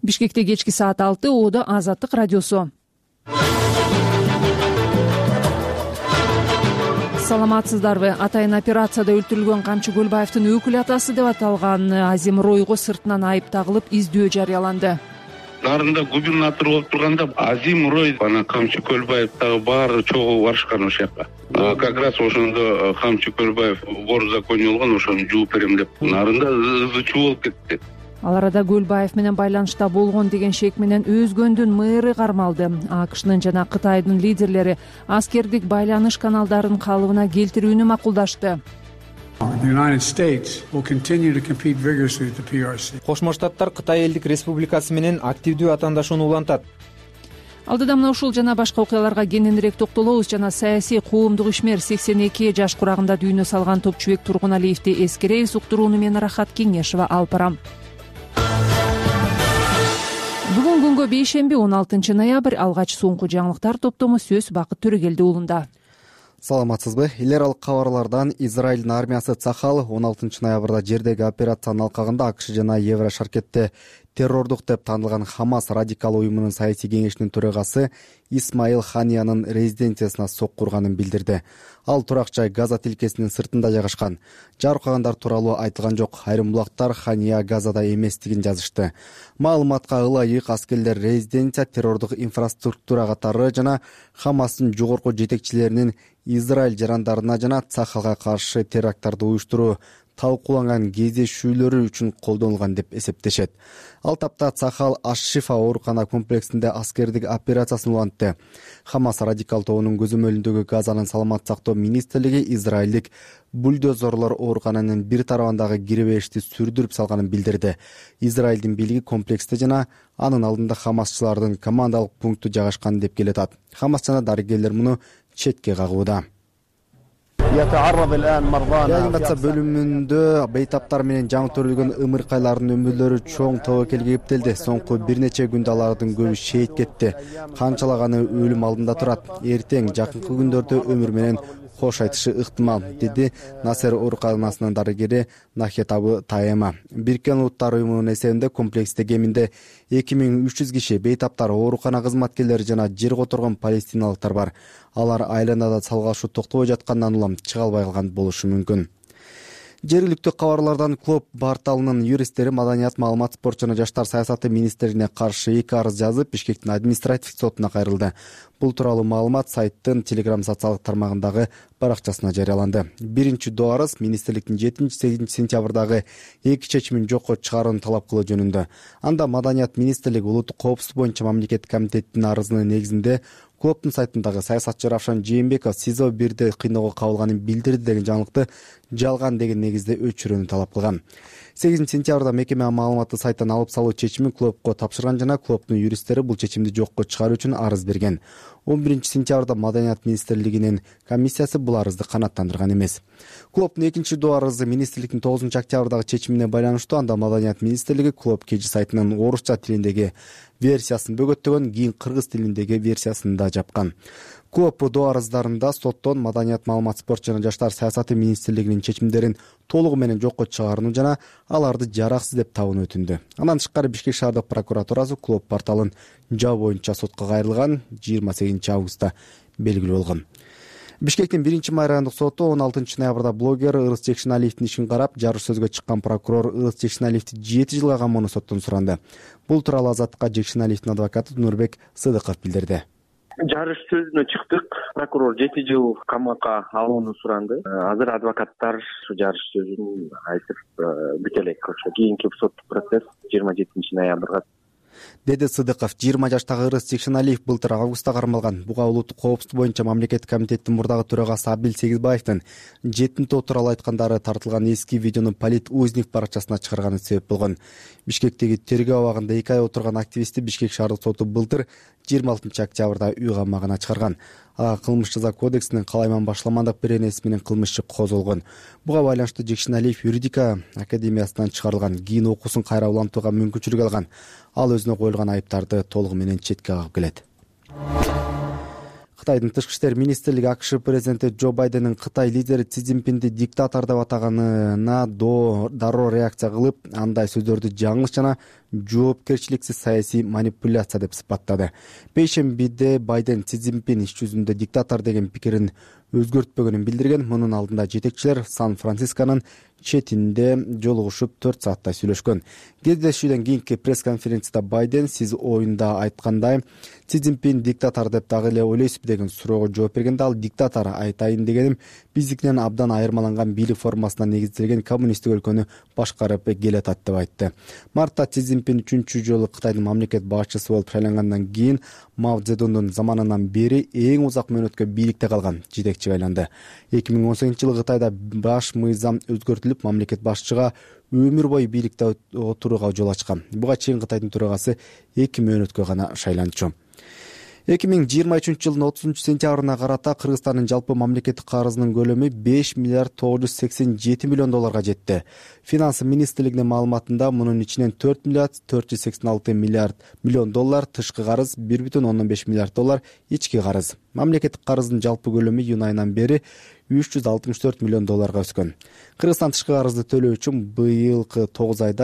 Бишкекте кечки саат 6 Оодо Азаттык радиосу. Саламатсыздарбы? Атайын операцияда өлтүрүлгөн Камчы Көлбаевдин өкүл атасы деп аталган Азим Ройго сыртынан айып тагылып издөө жарыяланды. Нарында губернатор болуп турганда Азим Рой анан Камчы Көлбаев дагы баары чогуу барышкан ошол жака. Как раз ошондо Камчы Көлбаев вор в законе болгон, ошону жууп берем деп нарында ызы-чуу болуп кетти. Ал арада Көлбаев менен байланышта болгон деген шек менен Өзгөндүн мэры кармалды. АКШнын жана Кытайдын лидерлери аскердик байланыш каналдарын калыбына келтирүүнү макулдашты. Кошмо Штаттар Кытай элдик республикасы менен активдүү атаандашууну улантат. Алдыда мына ушул жана башка окуяларга кененирээк токтолобуз. Жана саясий коомдук ишмер 82 жаш курагында дүйнө салган Топчубек Тургуналиевди эскеребиз. Уктурууну мен Рахат Кеңешова алып барам. Бүгүн күнгө бейшемби 16 ноябрь. Алгач соңку жаңылыктар топтому сөз Бакыт Төрөгелди уулунда. Саламатсызбы? Элер кабарлардан Израилдин армиясы Цахал 16 ноябрда жердеги операциянын алкагында АКШ жана Еврошаркетте террордук деп таанылган Хамас радикал уюмунун саясий кеңешинин төрагасы Исмаил Ханиянын резиденциясына сокку урганын билдирди. Ал турак жай Газа тилкесинин сыртында жайгашкан. Жарыкагандар тууралуу айтылган жок. Айрым булактар Хания Газада эместигин жазышты. Маалыматка ылайык аскерлер резиденция террордук инфраструктура катары жана Хамастын жогорку жетекчилеринин Израиль жарандарына жана Цахалга каршы теракттарды уюштуруу талкууланган кездешүүлөрү үчүн колдонулган деп эсептешет. Ал тапта Цахал Аш-Шифа оорукана комплексинде аскердик операциясын улантты. Хамас радикал тобунун көзөмөлүндөгү Газанын саламат сактоо министрлиги израилдик бульдозорлор оорукананын бир тарабындагы киреберишти сүрдүрүп салганын билдирди. Израилдин бийлиги комплексте жана анын алдында хамасчылардын командалык пункту жайгашкан деп келатат. Хамас жана дарыгерлер муну четке кагууда. Реанимация бөлүмүндө бейтаптар менен жаңы төрөлгөн ымыркайлардын өмүрлөрү чоң тобокелге кептелди. Соңку бир нече күндө алардын көбү шейит кетти. Канчалаганы өлүм алдында турат. Эртең жакынкы күндөрдө өмүр менен кош айтышы ыктымал, деди Насер ооруканасынын дарыгери Нахетабы Таема. Бириккен Улуттар уюмунун эсебинде комплексте кеминде 2300 киши, бейтаптар, оорукана кызматкерлери жана жер которгон палестиналыктар бар. Алар айланада салгылашуу токтобой жаткандан улам чыга албай калган болушу мүмкүн. Жергиликтүү кабарлардан Клоп порталынын юристтери маданият, маалымат, спорт жана жаштар саясаты министрлигине каршы 2 арыз жазып, Бишкектин административдик сотуна кайрылды. Бул тууралуу маалымат сайттын Telegram социалдык тармагындагы баракчасына жарыяланды. Биринчи доо арыз министрликтин 7-8 сентябрдагы 2 чечимин жокко чыгарууну талап кылуу жөнүндө. Анда маданият министрлиги улуттук коопсуздук боюнча мамлекеттик комитеттин арызынын негизинде Клоптун сайтындагы саясатчы Равшан Жээнбеков СИЗО 1де кыйноого кабылганын билдирди деген жаңылыкты жалган деген негизде өчүрүүнү талап кылган. 8 сентябрда мекеме маалыматты сайттан алып салуу чечимин Клопко тапшырган жана Клоптун юристтери бул чечимди жокко чыгаруу үчүн арыз берген. 11 сентябрда маданият министрлигинин комиссиясы бул арызды канааттандырган эмес. Клоптун экинчи доо арызы министрликтин 9 октябрдагы чечимине байланыштуу. Анда маданият министрлиги Клоп кежи сайтынын орусча тилиндеги версиясын бөгөттөгөн, кийин кыргыз тилиндеги версиясын да жапкан. Клоп доо арыздарында соттон маданият, маалымат, спорт жана жаштар саясаты министрлигинин чечимдерин толугу менен жокко чыгарууну жана аларды жараксыз деп табууну өтүндү. Андан тышкары Бишкек шаардык прокуратурасы Клоп порталын жабуу боюнча сотко кайрылган 28 августта белгилүү болгон. Бишкектин 1 райондук соту 16 ноябрда блогер Ырыс Жекшеналиевдин ишин карап, жарыш сөзгө чыккан прокурор Ырыс Жекшеналиевди 7 жылга камоону соттон суранды. Бул тууралуу Азаттыкка Жекшеналиевдин адвокаты Нурбек Сыдыков билдирди. Жарыш сөзүнө чыктык. Прокурор 7 жыл камакка алууну суранды. Азыр адвокаттар жарыш сөзүн айтып бүтө элек. Кийинки соттук процесс 27 ноябрга, деди Сыдыков. 20 жаштагы Ырыс Жекшеналиев былтыр августта кармалган. Буга улуттук коопсуздук боюнча мамлекеттик комитеттин мурдагы төрагасы Абдил Сегизбаевдин 7 тууралуу айткандары тартылган эски видеону Полит Узник баракчасына чыгарганы себеп болгон. Бишкектеги тергөө абагында 2 ай отурган активистти Бишкек шаардык соту былтыр 26 октябрда үй камагына чыгарган. Кылмыш жаза кодексинин калайман башламандык беренеси менен кылмышчы козголгон. Буга байланыштуу Жекшеналиев юридика академиясынан чыгарылган, кийин окуусун кайра улантууга мүмкүнчүлүк алган. Ал өзүнө коюлган айыптарды толугу менен четке кагып келет. Кытайдын тышкы иштер министрлиги АКШ президенти Джо Байдендин Кытай лидери Си Цзиньпинди диктатор деп атаганына дароо реакция кылып, андай сөздөрдү жаңылыш жана жоопкерчиликсиз саясий манипуляция деп сыпаттады. Бейшембиде Байден Си Цзиньпин иш жүзүндө диктатор деген пикирин өзгөртпөгөнүн билдирген. Мунун алдында жетекчилер Сан-Францисконун четинде жолугушуп 4 сааттай сүйлөшкөн. Кездешүүдөн кийинки пресс-конференцияда Байден сиз оюнда айткандай Си Цзиньпин диктатор деп дагы эле ойлойсузбу деген суроого жооп бергенде ал диктатор айтайын дегеним биздикинен абдан айырмаланган бийлик формасына негизделген коммунисттик өлкөнү башкарып келатат деп айтты. Мартта Си Цзиньпин 3-чү жолу Кытайдын мамлекет башчысы болуп шайлангандан кийин Мао Цзэдундун заманынан бери эң узак мөөнөткө бийликте калган жетекчиге айланды. 2018-жылы Кытайда баш мыйзам өзгөртүлүп, мамлекет башчыга өмүр бою бийликте отурууга жол ачкан. Буга чейин Кытайдын төрагасы 2 мөөнөткө гана шайланчу. 2023-жылдын 30-сентябрына карата Кыргызстандын жалпы мамлекеттик карызынын көлөмү 5 миллиард 987 миллион долларга жетти. Финансы министрлигинин маалыматында мунун ичинен 4 миллиард 486 миллион доллар тышкы карыз, 1,15 миллиард доллар ички карыз. Мамлекеттик карыздын жалпы көлөмү июнь айынан бери 364 миллион долларга өскөн. Кыргызстан тышкы карызды төлөө үчүн быйылкы 9 айда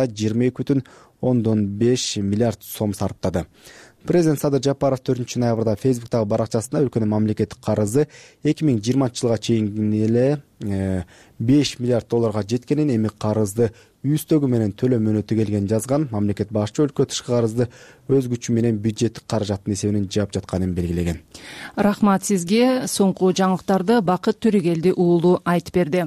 22,5 миллиард сом сарптады. Президент Садыр Жапаров 4-ноябрда Фейсбуктагы баракчасында өлкөнүн мамлекеттик карызы 2020-жылга чейин эле 5 миллиард долларга жеткенин, эми карызды үстөгү менен төлөө мөөнөтү келген жазган. Мамлекет башчы өлкө тышкы карызды өз күчү менен бюджеттик каражаттын эсебинен жаап жатканын белгилеген. Рахмат сизге. Соңку жаңылыктарды Бакыт Төрөгелди уулу айтып берди.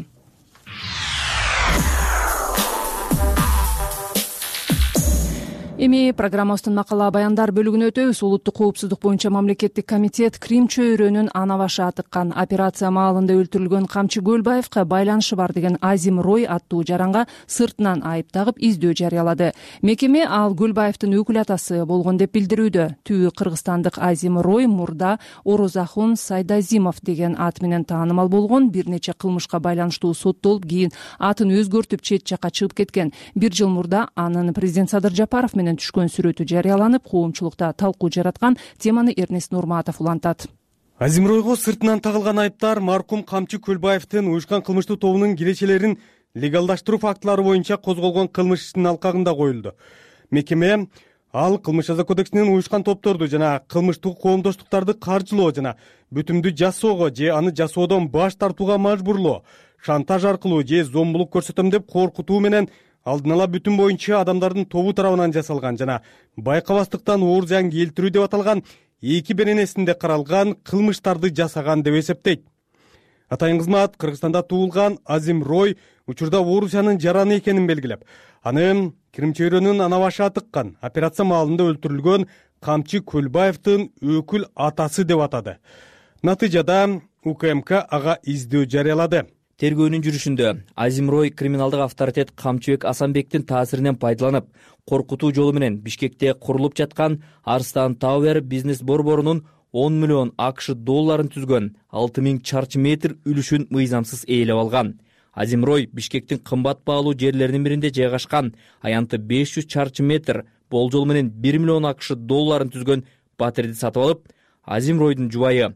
Эми программабыздын макала баяндар бөлүгүнө өтөбүз. Улуттук коопсуздук боюнча мамлекеттик комитет Крим чөйрөнүн ана башы атыккан операция маалында өлтүрүлгөн Камчы Көлбаевка байланышы бар деген Азим Рой аттуу жаранга сыртынан айып тагып издөө жарыялады. Мекеме ал Көлбаевдин өкүл атасы болгон деп билдирүүдө. Түбү кыргызстандык Азим Рой мурда Орозахун Сайдазимов деген ат менен таанымал болгон. Бир нече кылмышка байланыштуу соттолуп, кийин атын өзгөртүп чет жакка чыгып кеткен. 1 жыл мурда анын президент Садыр Жапаров менен түшкөн сүрөтү жарыяланып, коомчулукта талкуу жараткан. Теманы Эрнест Нурматов улантат. Азим Ройго сыртынан тагылган айыптар маркум Камчы Көлбаевдин уюшкан кылмыштуу тобунун киречелерин легалдаштыруу фактылары боюнча козголгон кылмыш ишинин алкагында коюлду. Мекеме ал кылмыш жаза кодексинин уюшкан топторду жана кылмыштуу коомдоштуктарды каржылоо жана бүтүмдү жасоого же аны жасоодон баш тартууга мажбурлоо, шантаж аркылуу же зомбулук көрсөтөм деп коркутуу менен алдын ала бүтүн боюнча адамдардын тобу тарабынан жасалган жана байкабастыктан оор зыян келтирүү деп аталган 2 беренесинде каралган кылмыштарды жасаган деп эсептейт. Атайын кызмат Кыргызстанда туулган Азим Рой учурда Орусиянын жараны экенин белгилеп, аны Крим чөйрөнүн ана башы атыккан операция маалында өлтүрүлгөн Камчы Көлбаевдин өкүл атасы деп атады. Натыйжада УКМК ага издөө жарыялады. Тергөөнүн жүрүшүндө Азим Рой криминалдык авторитет Камчыбек Асанбектин таасиринен пайдаланып, коркутуу жолу менен Бишкекте курулуп жаткан Арстан Тауэр бизнес борборунун 10 миллион АКШ долларын түзгөн 6000 чарчы метр үлүшүн мыйзамсыз ээлеп алган. Азим Рой Бишкектин кымбат баалуу жерлеринин биринде жайгашкан аянты 500 чарчы метр болжол менен 1 миллион АКШ долларын түзгөн батирди сатып алып, Азим Ройдун жубайы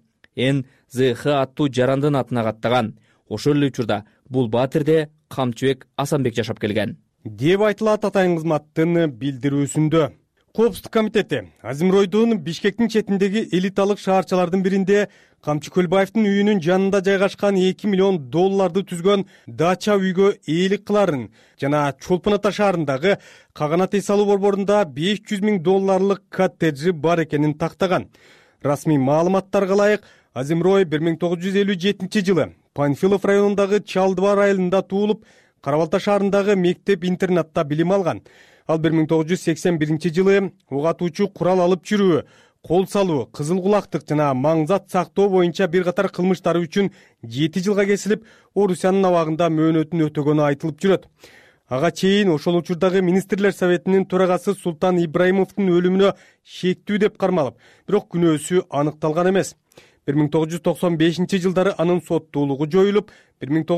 НЗХ аттуу жарандын атына каттаган. Ошол эле учурда бул батирде Камчыбек Асанбек жашап келген деп айтылат атайын кызматтын билдирүүсүндө. Коопсуздук комитети Азим Ройдун Бишкектин четиндеги элиталык шаарчалардын биринде Камчы Көлбаевдин үйүнүн жанында жайгашкан 2 миллион долларды түзгөн дача үйгө ээлик кыларын жана Чолпон Ата шаарындагы Каганат эс алуу борборунда 500 000 долларлык коттеджи бар экенин тактаган. Расмий маалыматтарга ылайык, Азим Рой 1957-жылы Панфилов районундагы Чалдыбар айылында туулуп, Карабалта шаарындагы мектеп-интернатта билим алган. Ал 1981-жылы ок атуучу курал алып жүрүү, кол салуу, кызыл кулактык жана маңзат сактоо боюнча бир катар кылмыштары үчүн 7 жылга кесилип, Орусиянын абагында мөөнөтүн өтөгөнү айтылып жүрөт. Ага чейин ошол учурдагы министрлер советинин төрагасы Султан Ибраимовдун өлүмүнө шектүү деп кармалып, бирок күнөөсү аныкталган эмес. 1995-жылдары анын соттуулугу жоюлуп,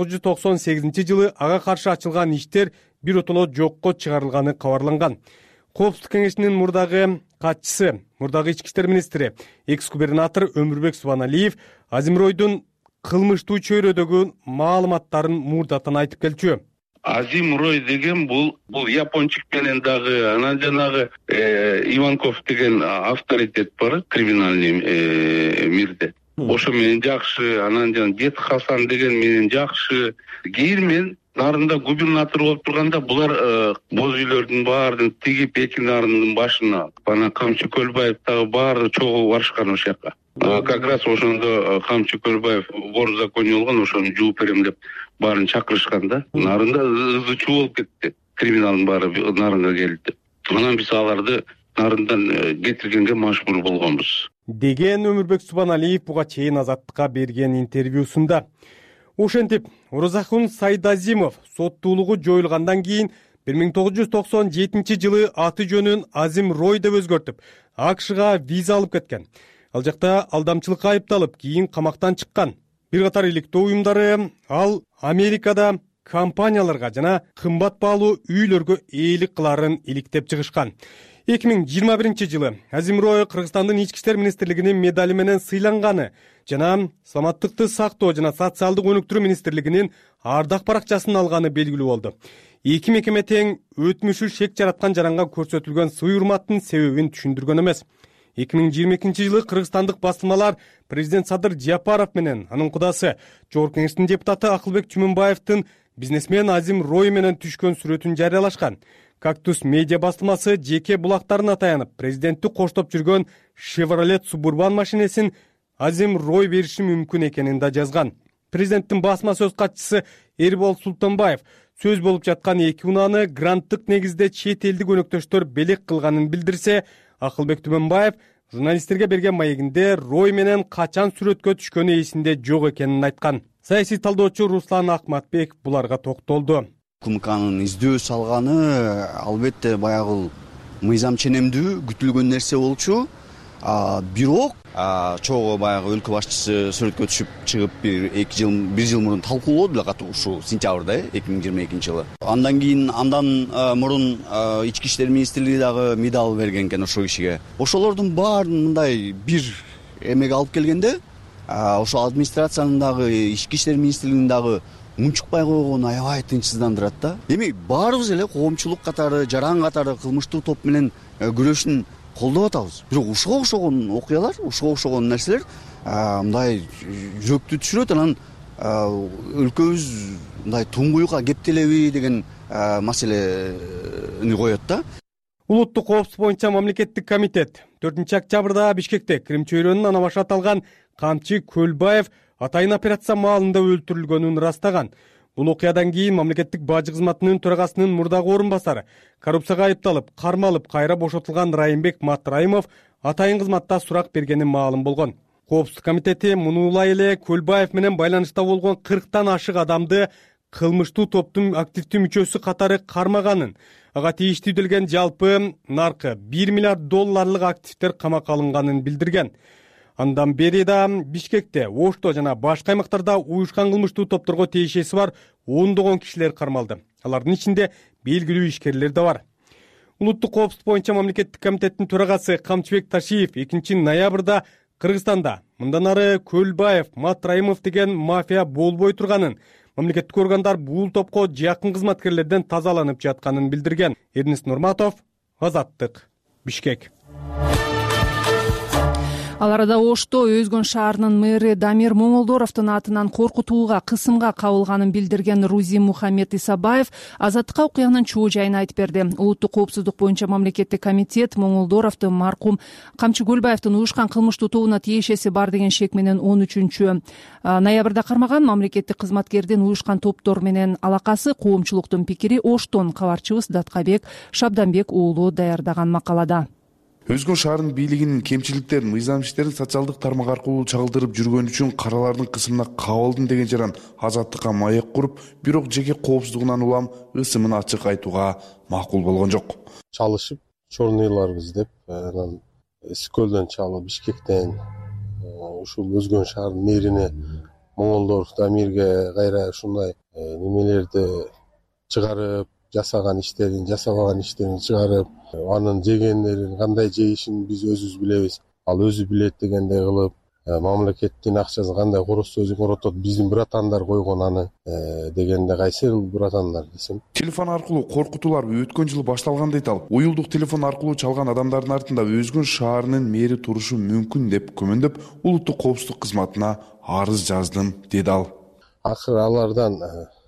1998-жылы ага каршы ачылган иштер биротоло жокко чыгарылганы кабарланган. Коопсуздук кеңешинин мурдагы катчысы, мурдагы ички иштер министри, экс губернатор Өмүрбек Субаналиев Азимройдун кылмыштуу чөйрөдөгү маалыматтарын мурдатан айтып келчү. Азимрой деген бул япончук менен дагы анан жанагы Иванков деген авторитет бар криминальный мирде. Ошо менен жакшы, анан жана Дед Хасан деген менен жакшы. Кийин мен нарында губернатор болуп турганда булар боз үйлөрдүн баарын тигип эки нарындын башына бана Камчы Көлбаев дагы баары чогуу барышкан ошол жака. Как раз ошондо Камчы Көлбаев вор в законе болгон, ошону жууп берем деп баарын чакырышкан да. Нарында ызы чуу болуп кетти. Криминалдын баары нарынга келди. Анан биз аларды нарындан кетиргенге мажбур болгонбуз деген Өмүрбек Субаналиев буга чейин Азаттыкка берген интервьюсунда. Ошентип, Орозахун Сайдазимов соттуулугу жоюлгандан кийин 1997-жылы аты жөнүн Азимрой деп өзгөртүп, АКШга виза алып кеткен. Ал жакта алдамчылыкка айыпталып, кийин камактан чыккан. Бир катар иликтөө уюмдары ал Америкада компанияларга жана кымбат баалуу үйлөргө ээлик кыларын иликтеп чыгышкан. 2021-жылы Азимрой Кыргызстандын ички иштер министрлигинин медали менен сыйланганы жана саламаттыкты сактоо жана социалдык өнүктүрүү министрлигинин ардак баракчасын алганы белгилүү болду. Эки мекеме тең өтмүшү шек жараткан жаранга көрсөтүлгөн сый урматтын себебин түшүндүргөн эмес. 2022-жылы кыргызстандык басылмалар президент Садыр Жапаров менен анын кудасы Жогорку Кеңештин депутаты Акылбек Чүмүнбаевдин бизнесмен Азимрой менен түшкөн сүрөтүн жарыялашкан. Кактус медиа басылмасы жеке булактарына таянып, президентти коштоп жүргөн Chevrolet Suburban машинесин Азимрой бериши мүмкүн экенин да жазган. Президенттин басма сөз катчысы Эрбол Султанбаев сөз болуп жаткан эки унааны гранттык негизде чет элдик өнөктөштөр белек кылганын билдирсе, Акылбек Түмөнбаев журналисттерге берген маегинде Рой менен качан сүрөткө түшкөнү эсинде жок экенин айткан. Саясий талдоочу Руслан Акматбек буларга токтолду. КМКнын издөө салганы албетте баягы мыйзам ченемдүү күтүлгөн нерсе болчу. Бирок чогуу баягы өлкө башчысы сүрөткө түшүп чыгып бир жыл мурун талкуулоду эле катуу ушу сентябрда 2022-жылы. Андан кийин мурун ички иштер министрлиги дагы медал берген экен ошол кишиге. Ошолордун баарын мындай бир эмеге алып келгенде, ошо администрациянын дагы ички иштер министрлигинин дагы мунчукпай койгону аябай тынчсыздандырат да. Демек баарыбыз эле коомчулук катары, жаран катары кылмыштуу топ менен күрөшүн колдоп атабыз. Бирок ушуга окшогон окуялар, ушуга окшогон нерселер мындай жүрөктү түшүрөт, анан өлкөбүз мындай туңгуюкка кептелеби деген маселени коет да. Улуттук коопсуздук боюнча мамлекеттик комитет 4-октябрда Бишкекте Крим чөйрөнүн ана башы аталган Камчы Көлбаев атайын операция маалында өлтүрүлгөнүн ырастаган. Бул окуядан кийин мамлекеттик бажы кызматынын төрагасынын мурдагы орун басары, коррупцияга айыпталып, кармалып, кайра бошотулган Райымбек Матраимов атайын кызматта сурак бергени маалым болгон. Коопсуздук комитети мунулай эле Көлбаев менен байланышта болгон 40тан ашык адамды кылмыштуу топтун активдүү мүчөсү катары кармаганын, ага тийиштүү делген жалпы наркы $1 миллиард активдер камакка алынганын билдирген. Андан бери да Бишкекте, Ошто жана башка аймактарда уюшкан кылмыштуу топторго тиешеси бар ондогон кишилер кармалды. Алардын ичинде белгилүү ишкерлер да бар. Улуттук коопсуздук боюнча мамлекеттик комитеттин төрагасы Камчыбек Ташиев 2-ноябрда Кыргызстанда мындан ары Көлбаев, Матраимов деген мафия болбой турганын, мамлекеттик органдар бул топко жакын кызматкерлерден тазаланып жатканын билдирген. Эрнест Нурматов, Азаттык, Бишкек. Ал арада Ошто Өзгөн шаарынын мэри Дамир Моңолдоровдун атынан коркутууга, кысымга кабылганын билдирген Рузи Мухаммед Исабаев Азаттыкка окуянын чоо жайын айтып берди. Улуттук коопсуздук боюнча мамлекеттик комитет Моңолдоровду маркум Камчы Көлбаевдин уюшкан кылмыштуу тобуна тиешеси бар деген шек менен 13-ноябрда кармаган. Мамлекеттик кызматкердин уюшкан топтор менен алакасы коомчулуктун пикири Оштон кабарчыбыз Даткабек Шабданбек уулу даярдаган макалада. Өзгөн шаарынын бийлигинин кемчиликтерин, мыйзам иштерин социалдык тармак аркылуу чагылдырып жүргөн үчүн каралардын кысымына кабылдым деген жаран Азаттыкка маек куруп, бирок жеке коопсуздугунан улам ысымын ачык айтууга макул болгон жок. Чалышып, чорныйлар издеп, анан Эскөлдөн чалып, Бишкектен ушул Өзгөн шаарынын мэрине Моңолдоров Дамирге кайра ушундай немелерди чыгарып, жасаган иштерин, жасабаган иштерин чыгарып, анын жегендерин кандай жейишин биз өзүбүз билебиз. Ал өзү билет дегендей кылып, мамлекеттин акчасын кандай коротсо өзү коротот, биздин братандар койгон аны дегенде кайсы братандар десем. Телефон аркылуу коркутуулар өткөн жылы башталган дейт ал. Уюлдук телефон аркылуу чалган адамдардын артында Өзгөн шаарынын мэри турушу мүмкүн деп күмөндөп, улуттук коопсуздук кызматына арыз жаздым, деди ал. Акыры алардан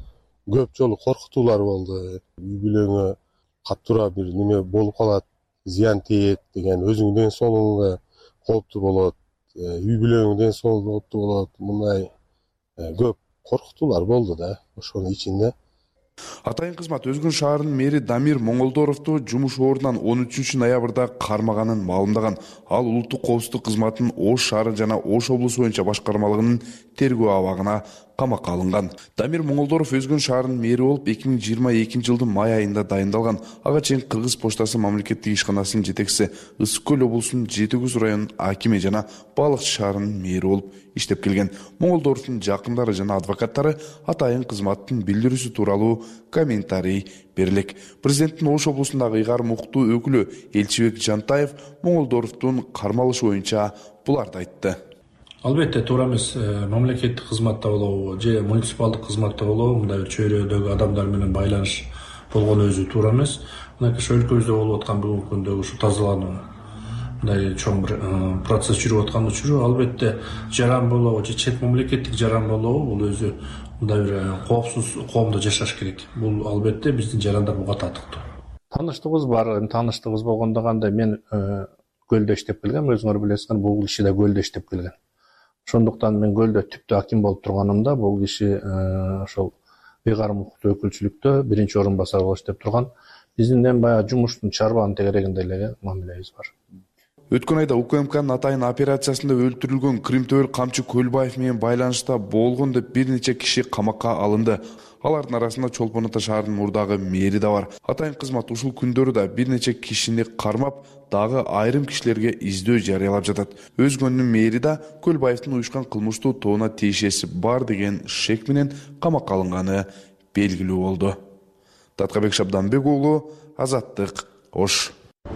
көп жолу коркутуулар болду. Үй бүлөңө катуура бир неме болуп калат, зыян тиет деген, өзүңдүн ден соолугуңа кооптуу болот, үй бүлөңдүн ден соолугуна кооптуу болот. Мындай көп коркутуулар болду да ошонун ичинде. Атайын кызмат Өзгөн шаарынын мэри Дамир Моңолдоровду жумуш ордунан 13 ноябрда кармаганын маалымдаган. Ал улуттук коопсуздук кызматынын Ош шаары жана Ош облусу боюнча башкармалыгынын тергөө абагына камакка алынган. Дамир Моңолдоров Өзгөн шаарынын мэри болуп 2022 жылдын май айында дайындалган. Ага чейин Кыргыз поштасы мамлекеттик ишканасынын жетекчиси, Ысык көл облусунун Жети Көз районунун акими жана Балыкчы шаарынын мэри болуп иштеп келген. Моңолдоровдун жакындары жана адвокаттары атайын кызматтын билдирүүсү тууралуу комментарий берилек. Президенттин Ош облусундагы ыйгарым укуктуу өкүлү Элчибек Жантаев Моңолдоровдун кармалышы боюнча буларды айтты. Албетте туура эмес, мамлекеттик кызматта болобу же муниципалдык кызматта болобу мындай чөйрөдөгү адамдар менен байланыш болгону өзү туура эмес. Мынакей өлкөбүздө болуп аткан бүгүнкү күндөгү ушу тазалануу мындай чоң бир процесс жүрүп аткан учуру албетте жаран болобу же чет мамлекеттик жаран болобу бул өзү мындай бир коопсуз коомдо жашаш керек. Бул албетте биздин жарандар буга татыктуу. Тааныштыгыбыз бар, тааныштыгыбыз болгондо кандай мен көлдө иштеп келгем, өзүңөр билесиңер, бул киши да көлдө иштеп келген. Ошондуктан мен көлдө түптүү аким болуп турганымда бул киши ошол ыйгарым укуктуу өкүлчүлүктө биринчи орун басар болуп иштеп турган. Биздин баягы жумуштун чарбанын тегерегинде эле мамилебиз бар. Өткөн айда УКМКнын атайын операциясында өлтүрүлгөн Кримтөбөл Камчы Көлбаев менен байланышта болгон деп бир нече киши камакка алынды. Алардын арасында Чолпон Ата шаарынын мурдагы мэри да бар. Атайын кызмат ушул күндөрү да бир нече кишини кармап, дагы айрым кишилерге издөө жарыялап жатат. Өзгөндүн мэри да Көлбаевдин уюшкан кылмыштуу тобуна тиешеси бар деген шек менен камакка алынганы белгилүү болду. Таткабек Шабданбек уулу, Азаттык, Ош.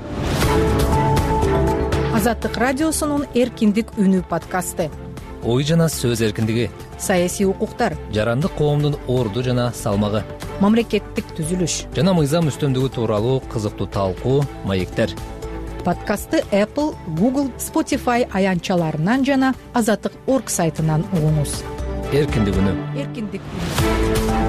Азаттык радиосунун Эркиндик үнү подкасты. Ой жана сөз эркиндиги, саясий укуктар, жарандык коомдун орду жана салмагы, мамлекеттик түзүлүш жана мыйзам үстөмдүгү тууралуу кызыктуу талкуу, маектер. Подкастты Apple, Google, Spotify аянтчаларынан жана Азаттык.org сайтынан угуңуз. Эркиндик үнү. Эркиндик үнү.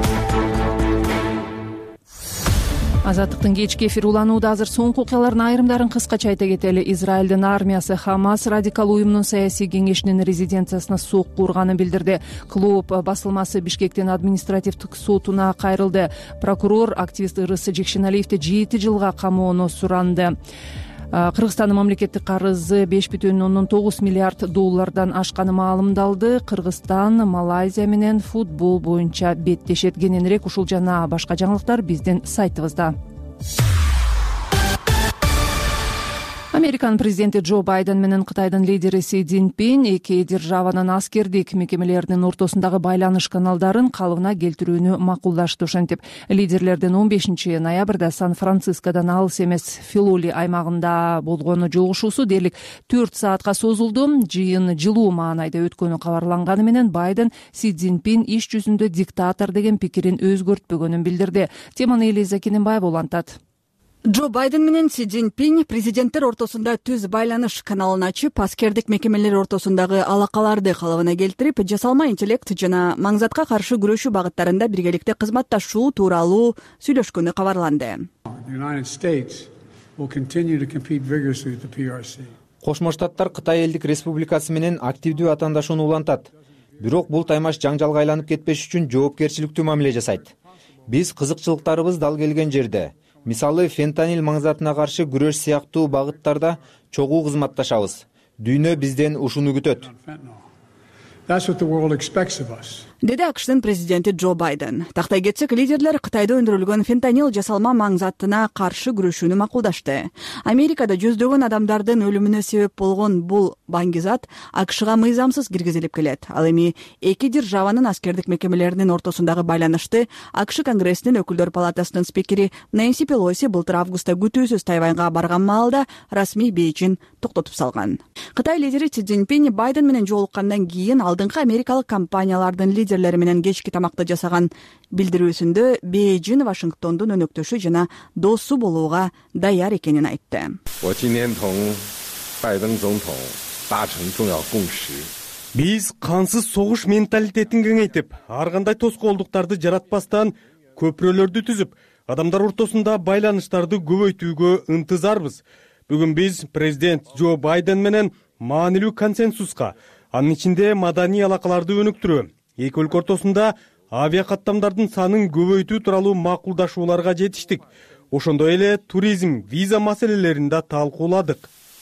Азаттыктын кечки эфир уланууда азыр соңку окуялардын айрымдарын кыскача айта кетели. Израилдин армиясы Хамас радикал уюмунун саясий кеңешинин резиденциясына сокку урганын билдирди. Клуб басылмасы Бишкектин административдик сотуна кайрылды. Прокурор активист Ырыс Жекшеналиевди 7 жылга камоону суранды. Кыргызстандын мамлекеттик карызы 5,9 миллиард доллардан ашканы маалымдалды. Кыргызстан Малайзия менен футбол боюнча беттешет. Кененирээк ушул жана башка жаңылыктар биздин сайтыбызда. Американын президенти Джо Байден менен Кытайдын лидери Си Цзиньпин эки державанын аскердик мекемелеринин ортосундагы байланыш каналдарын калыбына келтирүүнү макулдашты. Ошентип, лидерлердин 15 ноябрда Сан-Францискодон алыс эмес Филоли аймагында болгону жолугушуусу дээрлик 4 саатка созулду. Жыйын жылуу маанайда өткөнү кабарланганы менен Байден Си Цзиньпин иш жүзүндө диктатор деген пикирин өзгөртпөгөнүн билдирди. Теманы Элиза Кененбаева улантат. Джо Байден менен Си Цзиньпин президенттер ортосунда түз байланыш каналын ачып, аскердик мекемелер ортосундагы алакаларды калыбына келтирип, жасалма интеллект жана маңзатка каршы күрөшүү багыттарында биргеликте кызматташуу тууралуу сүйлөшкөнү кабарланды. Кошмо Штаттар Кытай элдик республикасы менен активдүү атаандашууну улантат. Бирок бул таймаш жаңжалга айланып кетпеш үчүн жоопкерчиликтүү мамиле жасайт. Биз кызыкчылыктарыбыз дал келген жерде, мисалы фентанил маңзатына каршы күрөш сыяктуу багыттарда чогуу кызматташабыз. Дүйнө бизден ушуну күтөт. деди АКШтын президенти Джо Байден. Тактай кетсек, лидерлер Кытайда өндүрүлгөн фентанил жасалма маңзатына каршы күрөшүүнү макулдашты. Америкада жүздөгөн адамдардын өлүмүнө себеп болгон бул баңгизат АКШга мыйзамсыз киргизилип келет. Ал эми эки державанын аскердик мекемелеринин ортосундагы байланышты АКШ Конгрессинин өкүлдөр палатасынын спикери Нэнси Пелоси былтыр августта күтүүсүз Тайваньга барган маалда расмий бейжин токтотуп салган. Кытай лидери Си Цзиньпин Байден менен жолуккандан кийин алдыңкы америкалык компаниялардын лидерлери менен кечки тамакты жасаган билдирүүсүндө Бейжин Вашингтондун өнөктөшү жана досу болууга даяр экенин айтты. Биз кансыз согуш менталитетин кеңейтип, ар кандай тоскоолдуктарды жаратпастан көпүрөлөрдү түзүп, адамдар ортосунда байланыштарды көбөйтүүгө ынтызарбыз. Бүгүн биз президент Джо Байден менен маанилүү консенсуска, анын ичинде маданий алакаларды өнүктүрүү, эки өлкө ортосунда авиа каттамдардын санын көбөйтүү тууралуу макулдашууларга жетиштик. Ошондой эле туризм, виза маселелерин да талкууладык.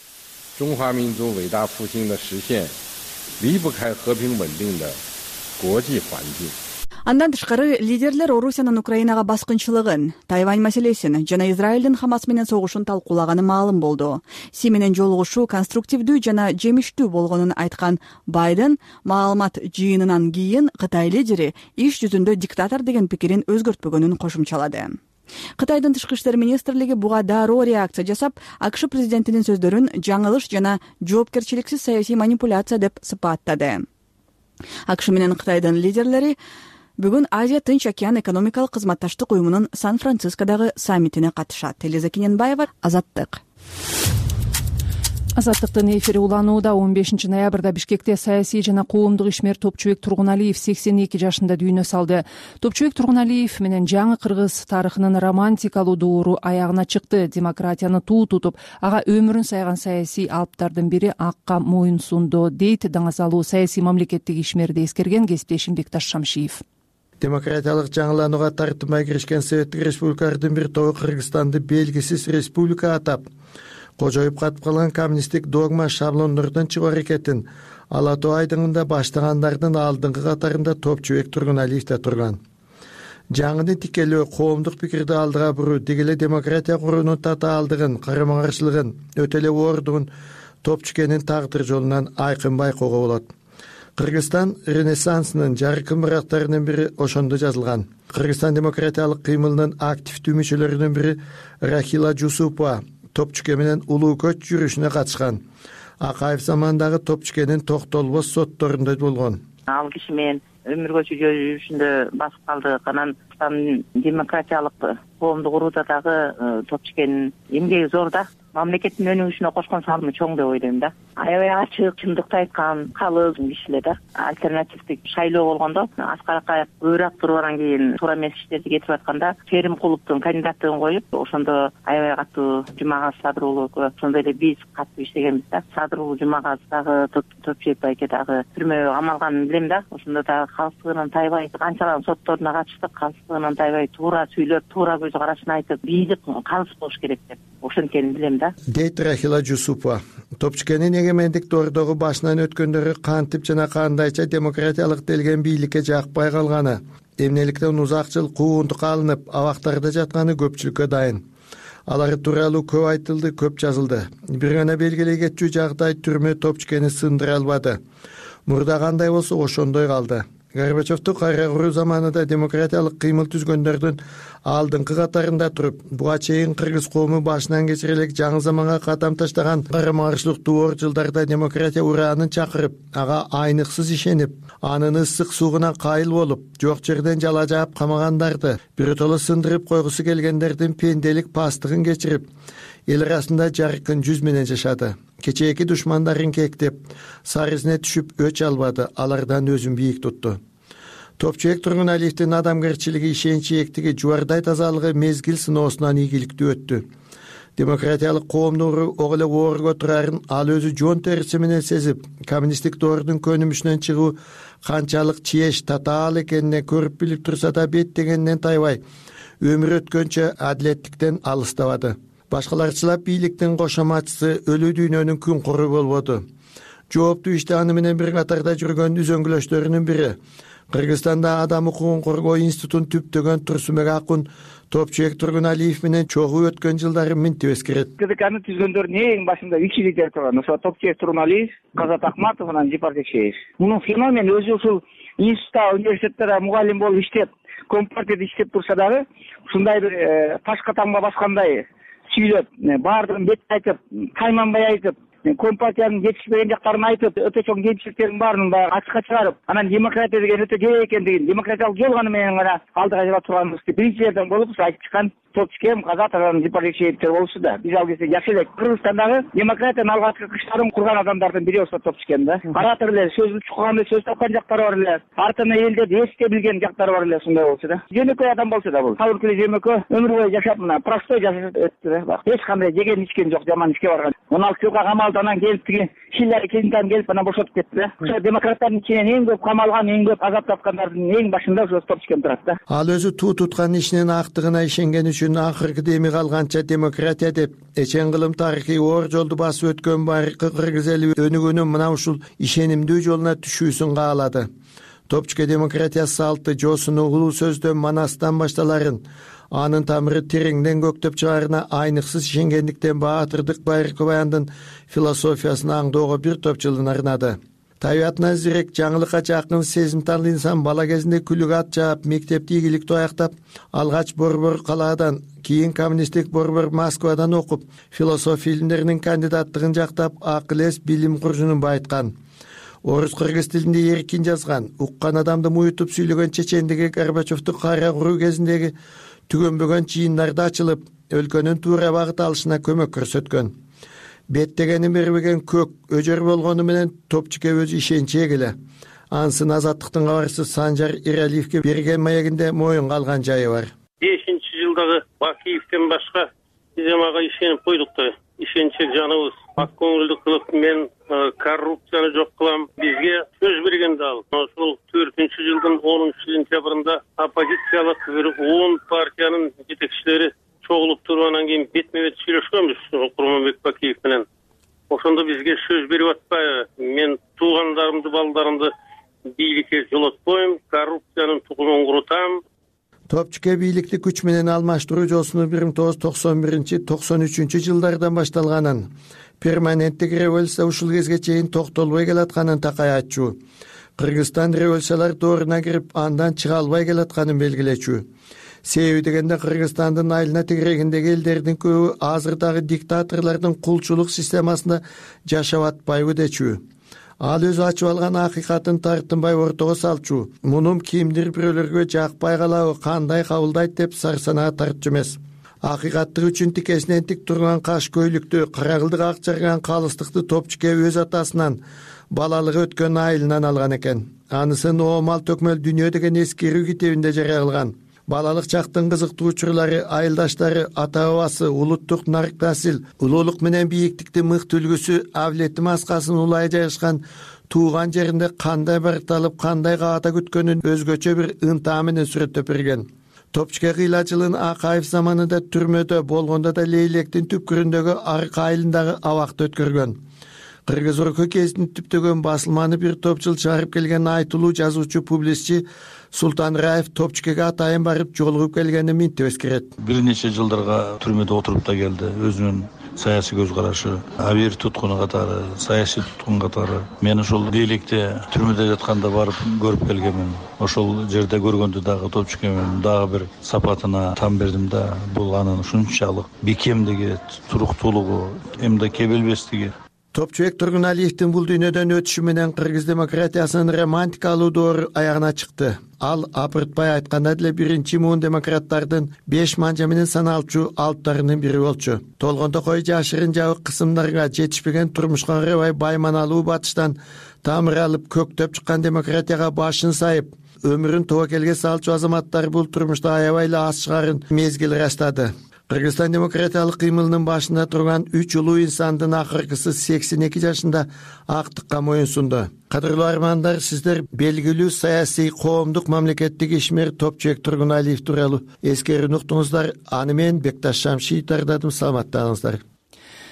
Андан тышкары лидерлер Орусиянын Украинага баскынчылыгын, Тайвань маселесин жана Израилдин Хамас менен согушун талкуулаганы маалым болду. Си менен жолугушуу конструктивдүү жана жемиштүү болгонун айткан Байден маалымат жыйынынан кийин Кытай лидери иш жүзүндө диктатор деген пикирин өзгөртпөгөнүн кошумчалады. Кытайдын тышкы иштер министрлиги буга дароо реакция жасап, АКШ президентинин сөздөрүн жаңылыш жана жоопкерчиликсиз саясий манипуляция деп сыпаттады. АКШ менен Кытайдын лидерлери бүгүн Азия Тынч океан экономикалык кызматташтык уюмунун Сан-Францискодагы саммитине катышат. Элиза Кененбаева, Азаттык. Азаттыктын эфири уланууда. 15 ноябрда Бишкекте саясий жана коомдук ишмер Топчубек Тургуналиев 82 жашында дүйнө салды. Топчубек Тургуналиев менен жаңы кыргыз тарыхынын романтикалуу доору аягына чыкты. Демократияны туу тутуп, ага өмүрүн саяган саясий алыптардын бири акка моюн сунду, дейт даңазалуу саясий мамлекеттик ишмерди эскерген кесиптешим Бекташ Шамшиев. Демократиялык жаңыланууга тартынбай киришкен Советтик республикалардын бир тобу Кыргызстанды белгисиз республика атап, кожоюп катып калган коммунисттик догма шаблондордон чыгуу аракетин Ала Тоо айдыңында баштагандардын алдыңкы катарында Топчубек Тургуналиев да турган. Жаңыны тикелөө, коомдук пикирди алдыга буруу, деги эле демократия куруунун татаалдыгын, карама каршылыгын, өтө эле оордугун Топчубекенин тагдыр жолунан айкын байкоого болот. Кыргызстан ренессансынын жаркын бырактарынын бири ошондо жазылган. Кыргызстан демократиялык кыймылынын активдүү мүчөлөрүнүн бири Рахила Жусупова Топчубек менен улуу көч жүрүшүнө катышкан. Акаев замандагы Топчубекенин токтолбос сотторунда болгон. Ал киши менен өмүр көчү жүрүшүндө басып калдык. Анан демократиялык коомду курууда дагы Топчубекенин эмгеги зор да. Мамлекеттин өнүгүшүнө кошкон салымы чоң деп ойлойм да. Аябай ачык, чындыкты айткан, калыс кишилер да. Альтернативдик шайлоо болгондо Аскар Акаев көбүрөөк тургандан кийин туура эмес иштерди кетирип атканда Керимкуловдун кандидаттыгын коюп, ошондо аябай катуу Жумагаз Садыруулу, ошондой эле биз катуу иштегенбиз да. Садыруулу Жумагаз дагы Топчубек байке дагы түрмөгө камалганын билем да. Ошондо дагы калыстыгынан тайбай канчалган сотторуна катыштык, калыстыгынан тайбай туура сүйлөп, туура көз карашын айтып, бийлик калыс болуш керек деп ошенткен билем. Дейт Рахила Жусупова. Топчубекенин эгемендик доордогу башынан өткөндөрү кантип жана кандайча демократиялык делген бийликке жакпай калганы, эмнеликтен узак жыл куугунтукка алынып, абактарда жатканы көпчүлүккө дайын. Алар тууралуу көп айтылды, көп жазылды. Бир гана белгилей кетчү жагдай түрмө Топчубекени сындыра албады. Мурда кандай болсо ошондой калды. Горбачевду кайра куруу заманында демократиялык кыймыл түзгөндөрдүн алдыңкы катарында туруп, буга чейин кыргыз коому башынан кечире элек жаңы заманга кадам таштаган карама каршылык доор жылдарда демократия ураанын чакырып, ага айныксыз ишенип, анын ысык суугуна кайыл болуп, жок жерден жала жаап камагандарды, биротоло сындырып койгусу келгендердин пенделик пастыгын кечирип, эл арасында жаркын жүз менен жашады. Кечээки душмандарын кектеп, сар изине түшүп өч албады, алардан өзүн бийик тутту. Топчубек Тургуналиевдин адамгерчилиги, ишеничи эктиги, жубардай тазалыгы мезгил сыноосунан ийгиликтүү өттү. Демократиялык коомдун ого эле оорго турарын ал өзү жон териси менен сезип, коммунисттик доордун көнүмүшүнөн чыгуу канчалык чиеш, татаал экенине көрүп билип турса да беттегенинен тайбай, өмүр өткөнчө адилеттиктен алыстабады. Башкаларчылап бийликтин кошоматчысы өлүү дүйнөнүн күн куру болбоду. Жооптуу ишти аны менен бир катарда жүргөн үзөңгүлөштөрүнүн бири Кыргызстанда Адам укугун коргоо институтун түптөгөн Турсунбек Акун Топчубек Тургуналиев менен чогуу өткөн жылдары минтип эскерет. КДКны түзгөндөрдүн эң башында учредитель турган ошо Топчубек Тургуналиев, Казат Акматов анан Жипар Жекшеев. Мунун феномен өзү ушул институтта, университетте мугалим болуп иштеп, компартияда иштеп турса дагы ушундай бир ташка таңба баскандай сүйлөп, баардыгын бет айтып, тайманбай айтып, компартиянын жетишпеген жактарын айтып, өтө чоң кемчиликтердин баарын баягы ачыкка чыгарып, анан демократия деген өтө керек экендигин, демократиялык жол гана менен гана алдыга жыла турганыбызды биринчи жерден болуп айтып чыккан Топчубек, Казат анан Жипар Жекшеевтер болушу да. Биз ал кезде жакшы элек. Кыргызстандагы демократиянын алгачкы кыштарын курган адамдардын бири болсо Топчубек да. Оратор эле, сөз чукканда сөз тапкан жактары бар эле. Артына элдерди эсте билген жактары бар эле, ушундай болчу да. Жөнөкөй адам болчу да бул. Табылкылы жөнөкөй өмүр бою жашап мына простой жашап өттү да. Эч кандай жеген ичкен жок, жаман ишке барган. 16 жылга камалданан келип тиги Хиллари Клинтон келип анан бошотуп кетти да. Ошо демократтардын ичинен эң көп камалган, эң көп азап тапкандардын эң башында ошо Топчубек турат да. Ал өзү туу туткан ишинин актыгына ишенген үчүн акыркы деми калганча демократия деп эчен кылым тарыхый оор жолду басып өткөн байыркы кыргыз эли өнүгүүнүн мына ушул ишенимдүү жолуна түшүүсүн каалады. Топчубек демократия салты жоосуну улуу сөздөн манастан башталарын, анын тамыры тереңден көктөп чыгаарына айныксыз ишенгендиктен Баатырдык байыркы баяндын философиясын аңдоого бир топ жылын арнады. Табиятына зирек, жаңылыкка жакын, сезимтал инсан бала кезинде күлүк ат жаап, мектепти ийгиликтүү аяктап, алгач Борбор калаадан, кийин коммунисттик Борбор Москвадан окуп, философия илимдеринин кандидаттыгын жактап, акыл эс билим куржунун байыткан. Орус кыргыз тилинде эркин жазган, уккан адамды муютуп сүйлөгөн чечендиги Горбачевду кайра куруу кезиндеги түгөнбөгөн чыйындарда ачылып, өлкөнүн туура багыт алышына көмөк көрсөткөн. Беттегенин бербеген көк өжөр болгону менен Топчубек өзү ишенчи эгеле. Ансын азаттыктын кабарчысы Санжар Иралиевге берген маегинде моюнга алган жайы бар. 5-жылдагы Бакиевден башка биз ага ишенип койдук да. Ишенчек жаныбыз ак көңүлдүү кылып, мен коррупцияны жок кылам. Бизге сөз бергенди ал. Ошол 4-жылдын 10-сентябрында оппозициялык бир 10 партиянын жетекчилери чогулуп туруп, анан кийин бетме-бет сүйлөшкөнбүз Курманбек Бакиев менен. Ошондо бизге сөз берип атпайбы, мен туугандарымды, балдарымды бийликке жолотпойм, коррупциянын тукумун курутам. Топчубек бийликти күч менен алмаштыруу жоосуну 1991-93 жылдардан башталганын, перманенттик революция ушул кезге чейин токтолбой келатканын такай айтчу. Кыргызстан революциялар дооруна кирип, андан чыга албай келатканын белгилечү. Себеби дегенде Кыргызстандын айылына тегерегиндеги элдердин көбү азыр дагы диктаторлордун кулчулук системасында жашап атпайбы дечү. Ал өзү ачып алган акыйкатын тартынбай ортого салчу. Мунун кимдир бирөөлөргө жакпай калабы, кандай кабылдайт деп сарсанаа тартчу эмес. Акыйкаттык үчүн тикесинен тик турган каш көйлүктү, карагылдык ак жарган калыстыкты Топчубек өз атасынан, балалыгы өткөн айылынан алган экен. Анысын Оомал төкмөл дүйнө деген эскерүү китебинде жарыялган. Балалык чактын кызыктуу учурлары, айылдаштары, ата-бабасы, улуттук нарк-насил, улуулук менен бийиктиктин мыкты үлгүсү, авлети маскасын улай жайышкан тууган жеринде кандай баркталып, кандай каата күткөнүн өзгөчө бир ынтаа менен сүрөттөп берген. Топчубек ыйлачылын Акаев заманында түрмөдө болгондо да Лейлектин түпкүрүндөгү арк айылындагы абакта өткөргөн. Кыргыз уруку кезин түптөгөн басылманы бир топ жыл чыгарып келген айтылуу жазуучу, публицистчи Султан Раев Топчубекке атайын барып жолугуп келгенин минтип эскерет. Бир нече жылдарга түрмөдө отуруп да келди. Өзүнүн саясий көз карашы, абийир туткуну катары, саясий туткун катары. Мен ошол Лейлекте түрмөдө жатканда барып көрүп келгенмин. Ошол жерде көргөндө дагы Топчубекке дагы бир сапатына там бердим да. Бул анын ушунчалык бекемдиги, туруктуулугу, эмне кебелбестиги. Топчубек Тургуналиевдин бул дүйнөдөн өтүшү менен кыргыз демократиясынын романтикалуу доору аягына чыкты. Ал апыртпай айтканда деле биринчи муун демократтардын 5 манжа менен саналчу алыптарынын бири болчу. Толгондо кой жашырын жабык кысымдарга жетишпеген турмушка карабай байманалуу батыштан тамыр алып көктөп чыккан демократияга башын сайып, өмүрүн тобокелге салчу азаматтар бул турмушта аябай эле аз чыгарын мезгил ырастады. Кыргызстан демократиялык кыймылынын башында турган 3 улуу инсандын акыркысы 82 жашында актыкка моюн сунду. Кадырлуу армандар, сиздер белгилүү саясий коомдук мамлекеттик ишмер Топчубек Тургуналиев тууралуу эскерүүнү уктуңуздар. Аны мен Бекташ Шамшиев дардадым. Саламаттаңыздар.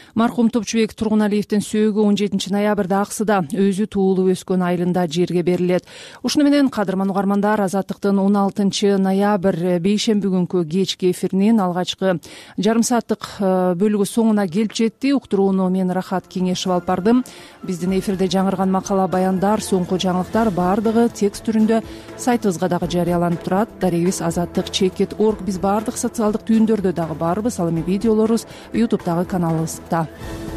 Маркум Топчубек Тургуналиевдин сөөгү 17 ноябрда Аксыда өзү туулуп өскөн айылында жерге берилет. Ушуну менен кадырман угармандар, Азаттыктын 16 ноябрь бейшемби күнкү кечки эфиринин алгачкы жарым сааттык бөлүгү соңуна келип жетти. Уктурууну мен Рахат Кеңешев алып бардым. Биздин эфирде жаңырган макала, баяндар, соңку жаңылыктар баардыгы текст түрүндө сайтыбызга дагы жарыяланып турат. Дарегибиз azattik.org. Биз баардык социалдык түйүндөрдө дагы барбыз. Ал эми видеолорубуз YouTube'дагы каналыбызда.